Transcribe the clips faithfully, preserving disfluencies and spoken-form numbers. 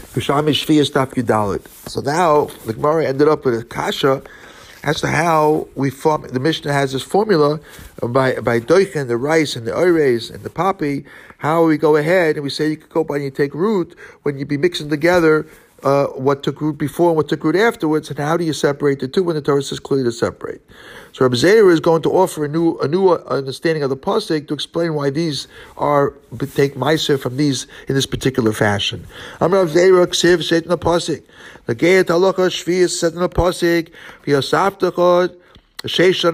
V'shami Shvias Daf Yudalit. So now the Gemara ended up with a kasha as to how we form. The Mishnah has this formula by by doichen, the rice and the oires and the poppy. How we go ahead and we say you could go by and you take root when you be mixing together uh, what took root before and what took root afterwards, and how do you separate the two when the Torah says clearly to separate? So Rabbi Zeir is going to offer a new a new understanding of the pasuk to explain why these are take meiser from these in this particular fashion. I'm Rabbi Zeir Ksiv said in the pasuk, the Geit Halacha Shvius said in the pasuk, V'yasavtachod. Six years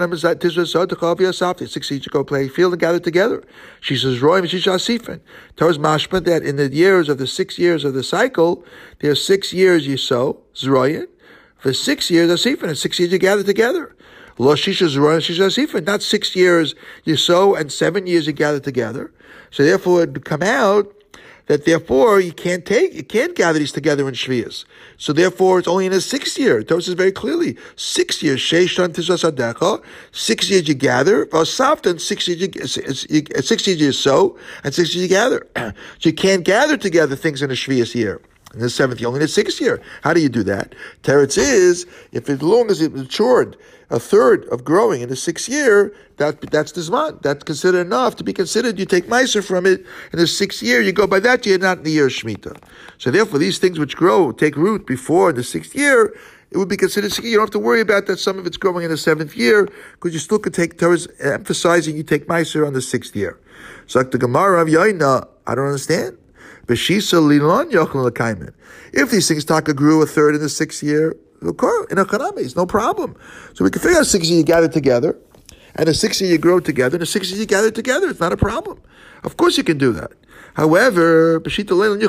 ago, play field and gather together. She says, "Roy Mishisha Asifin." Tells Mashma that in the years of the six years of the cycle, there are six years you sow Zroyan, for six years Asifin, and six years you gather together. Lo Shisha Zroyan Shisha Asifin. Not six years you sow and seven years you gather together. So therefore, it would come out that therefore you can't take, you can't gather these together in Shvias. So therefore it's only in a sixth year. Torah says very clearly, six years, Sheishan Tizas Adecha, six years you gather, Vasaftan, six years you, six years you sow, and six years you gather. So you can't gather together things in a Shvias year. In the seventh year, only in the sixth year. How do you do that? Teretz is, if as long as it matured a third of growing in the sixth year, that that's the Zman. That's considered enough to be considered. You take Meiser from it in the sixth year, you go by that year, not in the year of Shemitah. So therefore, these things which grow, take root before the sixth year, it would be considered, you don't have to worry about that some of it's growing in the seventh year, because you still could take, Torah's emphasizing you take Meiser on the sixth year. So like the Gemara of Yaina, I don't understand. If these things taka grew a third in the sixth year, in a Chanami, no problem. So we can figure out six years you gather together, and the six years you grow together, and the six years you gather together. It's not a problem. Of course you can do that. However, if the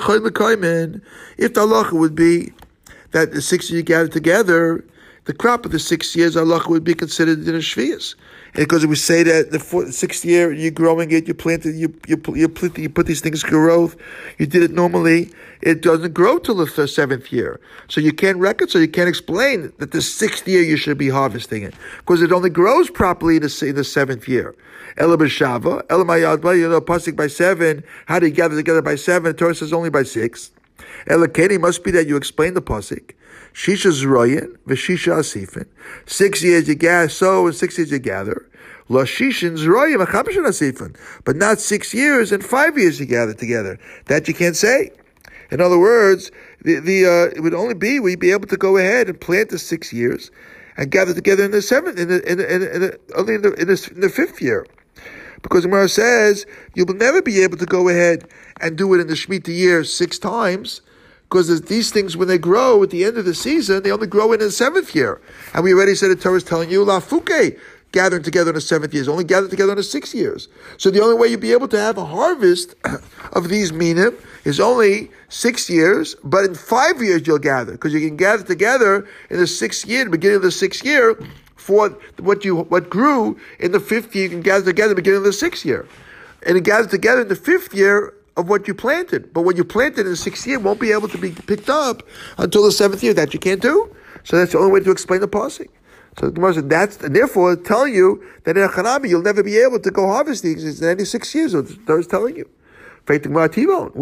halacha would be that the six years you gather together, the crop of the six years halacha would be considered in a shvius. Because we say that the fourth, sixth year you're growing it, you planted, you you you put, you put these things to growth. You did it normally. It doesn't grow till the seventh year, so you can't reconcile. You can't explain that the sixth year you should be harvesting it because it only grows properly in the, in the seventh year. Ela b'shava, ela mayadba. You know, pasuk by seven. How do you gather together by seven? The Torah says only by six. Ela keni must be that you explain the pasuk. Shisha zroyin v'shisha asifin. Six years you gather, sow, and six years you gather. Lo shishin zroyin v'chamishin asifin. But not six years and five years you gather together. That you can't say. In other words, the, the uh, it would only be we'd be able to go ahead and plant the six years and gather together in the seventh, in the in the, in the, in the only in the, in the in the fifth year. Because the Gemara says you will never be able to go ahead and do it in the Shemitah year six times. Because these things, when they grow at the end of the season, they only grow in the seventh year. And we already said the Torah is telling you, La Fuke, gathering together in the seventh years, only gathered together in the six years. So the only way you'd be able to have a harvest of these minim is only six years, but in five years you'll gather. Because you can gather together in the sixth year, the beginning of the sixth year, for what you what grew in the fifth year, you can gather together at the beginning of the sixth year. And it gathers together in the fifth year of what you planted. But what you planted in the sixth year won't be able to be picked up until the seventh year. That you can't do. So that's the only way to explain the pasuk. So the Gemara said that's, and therefore tell you that in a Chanabi you'll never be able to go harvest these in any six years. So the Torah is telling you. Wait, if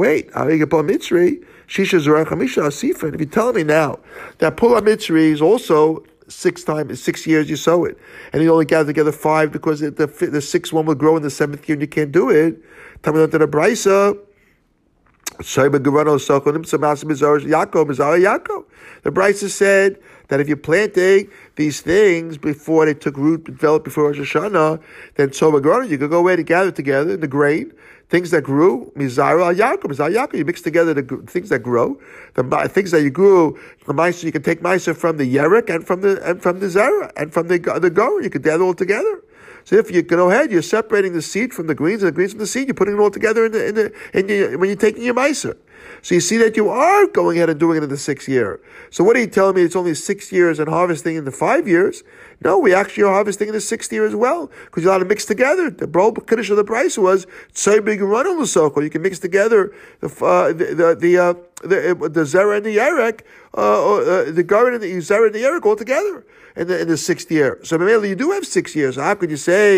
you tell me now that Pula Mitzri is also six times, six years you sow it, and you only gather together five because the the sixth one will grow in the seventh year and you can't do it. Tell me that the Brisa. The Brisa said that if you're planting these things before they took root, developed before Rosh Hashanah, then Tzoma you could go away to gather together in the grain, things that grew, Mizara Yaakov, Mizara Yaakov, you mix together the things that grow, the things that you grew, the mice, you can take mice from the Yerek and from the and from the Zara and from the the Goren, you could gather all together. So if you go ahead, you're separating the seed from the greens and the greens from the seed. You're putting it all together in the in the in your, when you're taking your meiser. So you see that you are going ahead and doing it in the sixth year. So what are you telling me? It's only six years and harvesting in the five years? No, we actually are harvesting in the sixth year as well because you're allowed to mix together. The bro kiddush of the price was so big run on the circle. You can mix together the uh, the the the, uh, the the zera and the yerek, uh, uh, the garden and the zera and the yerek all together in the in the sixth year. So mainly you do have six years. How could you say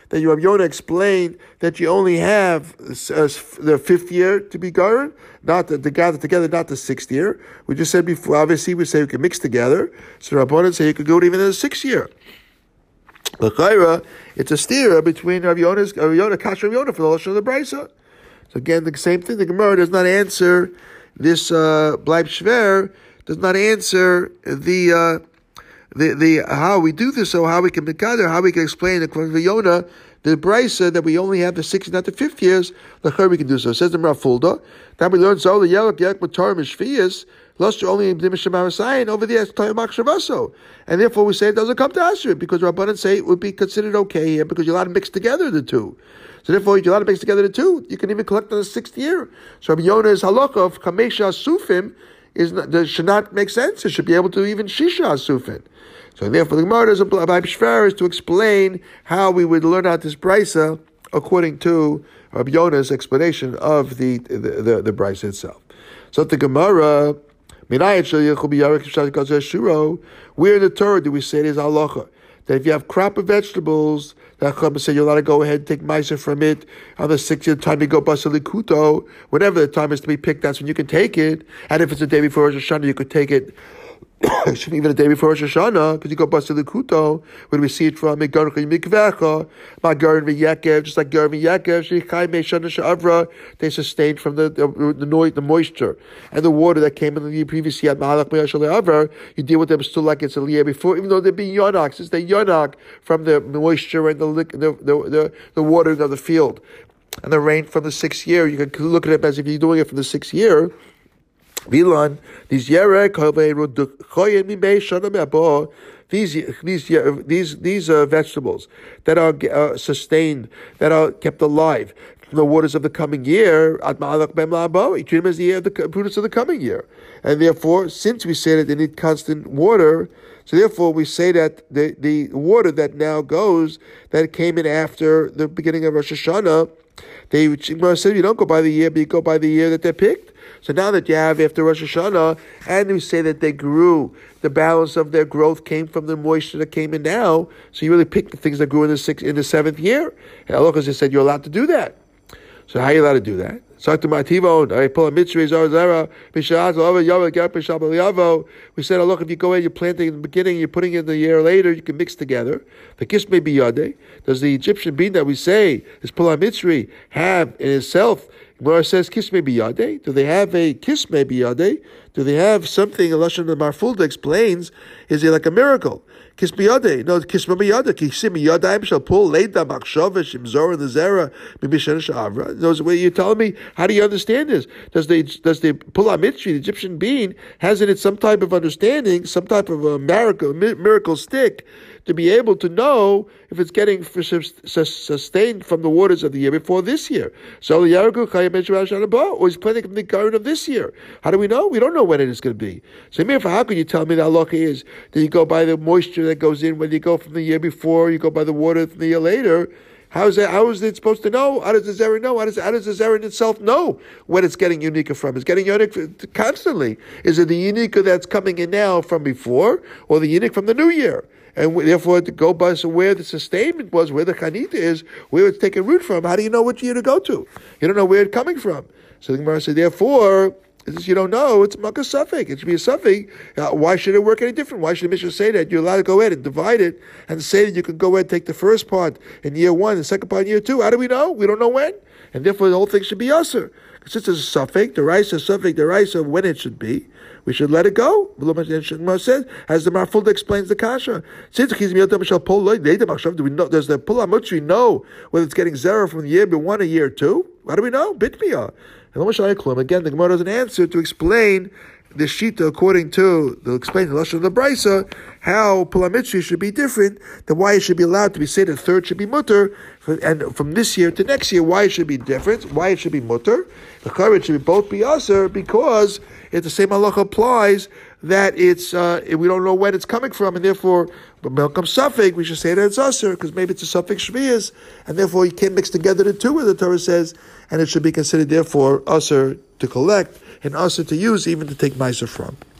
that you Rabbi Yonah explained that you only have uh, the fifth year to be Garin, not the, to gather together, not the sixth year. We just said before, obviously we say we can mix together. So Rabbanan say you could go to even in the sixth year. L'chayra, it's a steer between Rabbi Yonah's, Rabbi Yonah, Kash Rabbi Yonah for the Lashon of the Brisa. So again, the same thing, the Gemara does not answer this, uh, Bleib Shver, does not answer the, uh, The the how we do this, or how we can gather, how we can explain the Yonah, the Brisa that we only have the sixth, not the fifth years. The we can do so. It says the Rafulda. Then we learn so the Yelak Yak Matar Mishvias. Luster only in Dimishamasayin over there Tayamak. And therefore we say it doesn't come to Asher because Rabbanan say it would be considered okay here because you're allowed to mix together the two. So therefore you're allowed to mix together the two. You can even collect on the sixth year. So Rabbi Yonah is halakha of Kamesha Sufim is not, that should not make sense. It should be able to even Shisha Sufin. So therefore, the Gemara does a Bleib Shver is to explain how we would learn out this brisa according to Rabbi Yonah's explanation of the the, the, the brisa itself. So the Gemara, where in the Torah do we say it is halacha that if you have crop of vegetables, that Chacham said you're allowed to go ahead and take meiser from it on the sixtieth time you go basalikuto, whenever the time is to be picked, that's when you can take it. And if it's the day before Rosh Hashanah, you could take it. Even the day before Rosh Hashanah, because you go basilikuto, where do we see it from? Megarchi mikvecha, magarin v'yekev, just like garin v'yekev, sheichai meishana she'avra, they sustained from the the, the, noise, the moisture and the water that came in the previous year. Mahalach me'ashal avra, you deal with them still like it's a year before, even though they're being yonak, since they're yonak from the moisture and the the the the, the watering of the field and the rain from the sixth year. You can look at it as if you're doing it from the sixth year. Vilan, these yerek, these these these these uh, vegetables that are uh, sustained, that are kept alive from the waters of the coming year, you treat them as the year of the prudence of the coming year, and therefore, since we say that they need constant water, so therefore we say that the the water that now goes that came in after the beginning of Rosh Hashanah, they said you don't go by the year, but you go by the year that they're picked. So now that you have after Rosh Hashanah, and we say that they grew, the balance of their growth came from the moisture that came in now. So you really pick the things that grew in the sixth, in the seventh year. And Allah has said you're allowed to do that. So how are you allowed to do that? We said, oh, look, if you go ahead, you're planting in the beginning, you're putting it a year later, you can mix together. The kiss may be yade. Does the Egyptian bean that we say is Pula Mitzri have in itself? Gemara says kiss may be yade. Do they have a kiss may be yade? Do they have something? Lashon the Marfulda explains, is it like a miracle? Kiss biyade. No, kiss biyade. Kiss biyade. Shall pull leida machshava shimzor the zera b'mishan shavra. Those way you're telling me. How do you understand this? Does the does the pula mitri, the Egyptian bean, has in it some type of understanding, some type of a miracle miracle stick to be able to know if it's getting sustained from the waters of the year before this year? So the Yaragu Chayim or he's planting from the garden of this year. How do we know? We don't know when it is going to be. So how can you tell me that halacha is that you go by the moisture that goes in, whether you go from the year before, you go by the water from the year later? How is that? How is it supposed to know? How does the Zera know? How does, how does the Zera in itself know when it's getting unique from? It's getting unique constantly. Is it the unique that's coming in now from before, or the unique from the new year? And therefore, to go by so where the sustainment was, where the chanita is, where it's taking root from, how do you know which year to go to? You don't know where it's coming from. So the Gemara said, therefore, since you don't know, it's makkah suffix. It should be a suffix. Uh, why should it work any different? Why should the Mishnah say that you're allowed to go ahead and divide it and say that you can go ahead and take the first part in year one, the second part in year two? How do we know? We don't know when. And therefore, the whole thing should be usher. Since it's a suffix, the rice is suffix, the rice of when it should be, we should let it go. Says, as the Marfulda explains the kasha. Since do we know, does the Pula Mutri know whether it's getting zera from the year one or year two? How do we know? Bitmiyah. Again, the Gemara doesn't answer to explain the Shita according to, they'll explain the Lashon of the Brisa, how Pula Mitzri should be different, then why it should be allowed to be said the third should be mutter, and from this year to next year, why it should be different, why it should be mutter. The Chayyim should be both be aser, because if the same halacha applies, that it's, uh, we don't know when it's coming from, and therefore, when it comes suffix, we should say that it's aser, because maybe it's a suffix shvias, and therefore you can't mix together the two, as the Torah says, and it should be considered therefore aser to collect, and aser to use, even to take meiser from.